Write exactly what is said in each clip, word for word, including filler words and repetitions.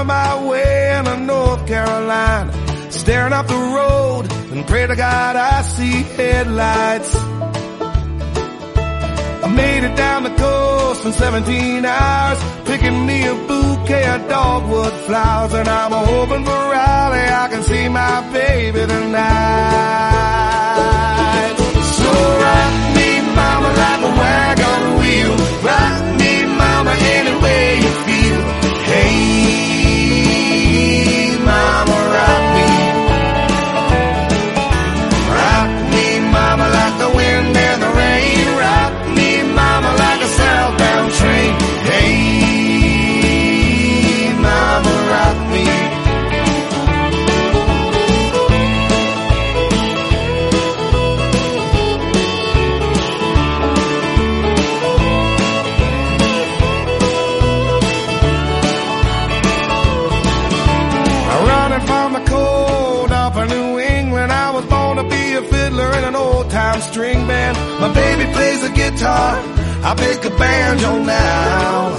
of my way into North Carolina, staring up the road and pray to God I see headlights. I made it down the coast in seventeen hours, picking me a bouquet of dogwood flowers, and I'm hoping for Raleigh I can see my baby tonight. So rock me, mama, like a wagon wheel. Rock me, mama, any way you feel. Hey, mama, rock me. Rock me, mama, like the wind and the rain. Rock me, mama, like a southbound train. Hey, mama, rock me. Running from the cold up in New England, I was born to be a fiddler in an old-time string band. My baby plays the guitar, I pick a banjo now.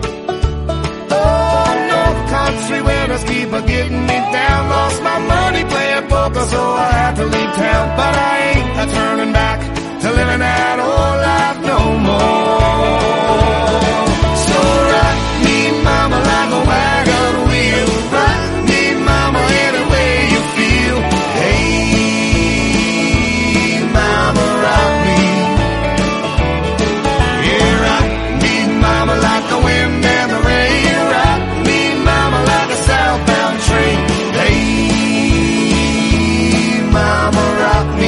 Oh, North Country winters keep a getting me down. Lost my money playing poker, so I had to leave town. But I ain't a turning back to living that old life no more. So rock me, mama, like a wagon wheel. Rock me, mama, any way you feel. Hey, mama, rock me. Yeah, rock me, mama, like the wind and the rain. Rock me, mama, like a southbound train. Hey, mama, rock me.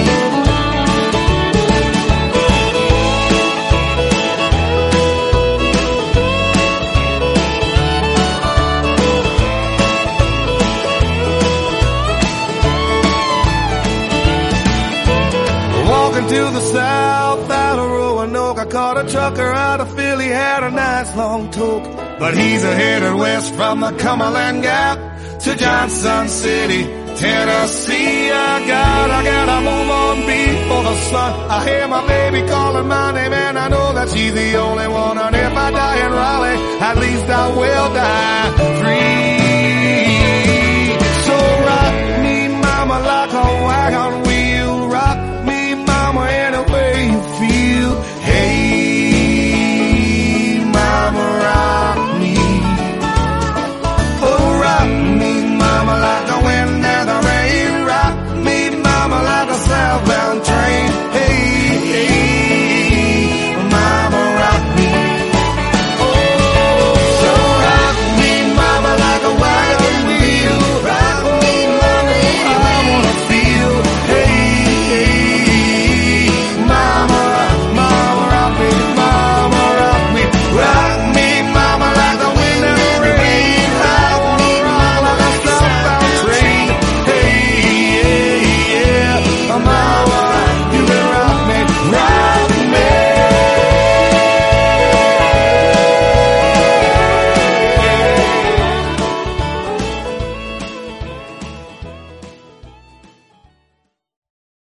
Walking to the south out of Roanoke, I caught a trucker out of Philly, had a nice long toke. But he's a headed west from the Cumberland Gap to Johnson City, Tennessee. I got, I gotta move on before the sun. I hear my baby calling my name, and I know that she's the only one. And if I die in Raleigh, at least I will die free.